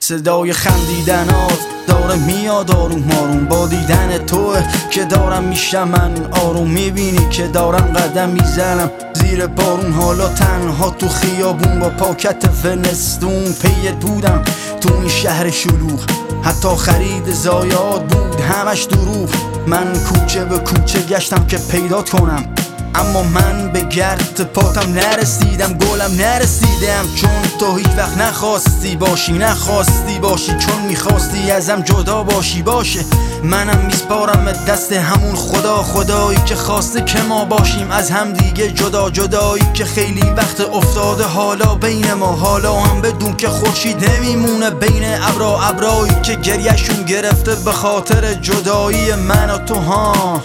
صدای خندیدنات داره میاد آروم آروم، با دیدن توه که دارم میشم من آروم. میبینی که دارم قدم میزنم زیر بارون، حالا تنها تو خیابون با پاکت فنستون. پیت بودم تو این شهر شلوغ، حتی خرید زایات بود همش دروغ. من کوچه به کوچه گشتم که پیدات کنم، اما من به گرد پاتم نرسیدم، گلم نرسیدم. چون تو هیچ وقت نخواستی باشی، چون میخواستی ازم جدا باشی. باشه منم میسپارم دست همون خدایی که خواسته که ما باشیم از هم دیگه جدا. جدایی که خیلی وقت افتاده حالا بین ما، حالا هم بدون که خورشید نمیمونه بین ابرایی که گریهشون گرفته به خاطر جدایی من و تو. ها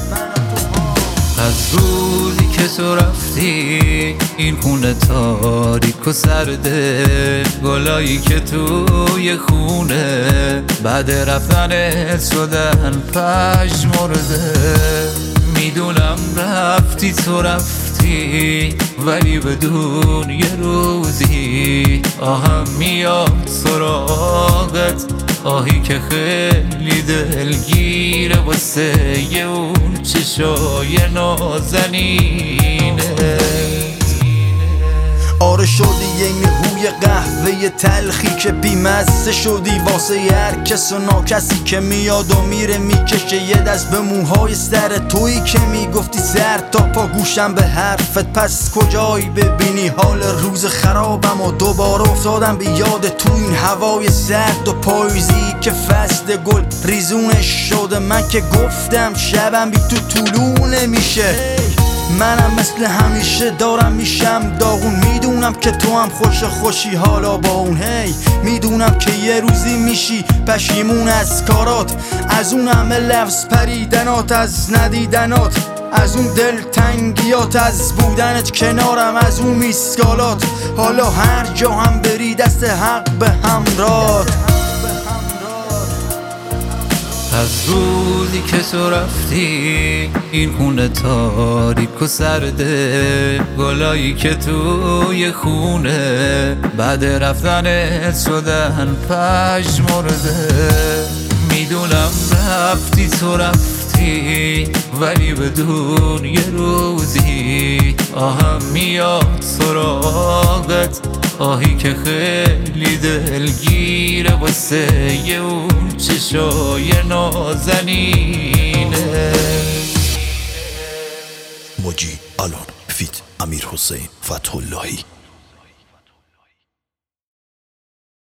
از روزی که تو رفتی این خونه تاریک و سرده، گلایی که توی خونه بعد رفتنت شدن پژمرده. میدونم رفتی تو رفتی، ولی بدون یه روزی آهم میاد سراغت، آهی که خیلی دلگیره واسه اون چشای نازنینه. آره شدی این بوی قهوه تلخی که بیمزه شدی واسه هر کس و ناکسی که میاد و میره میکشه یه دست به موهای سر تویی که میگفتی سر تا پا گوشم به حرفت. پس کجایی ببینی حال روز خرابم و دوباره افتادم به یاد تو این هوای سرد و پاییزی که فصل گل ریزونش شده. من که گفتم شبم بی تو طولو نمیشه، منم مثل همیشه دارم میشم داغون. میدونم که تو هم خوشی حالا با اون، هی میدونم که یه روزی میشی پشیمون از کارات، از اون همه لفظ پریدنات، از ندیدنات، از اون دلتنگیات، از بودنت کنارم، از اون میسکالات. حالا هر جا هم بری دست حق به همراهت. از روزی که تو رفتی این خونه تاریک و سرده، گلایی که توی خونه بعد رفتنت شدن پژمرده. میدونم رفتی تو رفتی، ولی بدون یه روزی آهم میاد سراغت، آهی که خیلی دلگیره واسه اون چشای نازنینه. موجی الان فیت امیر حسین فتح اللهی.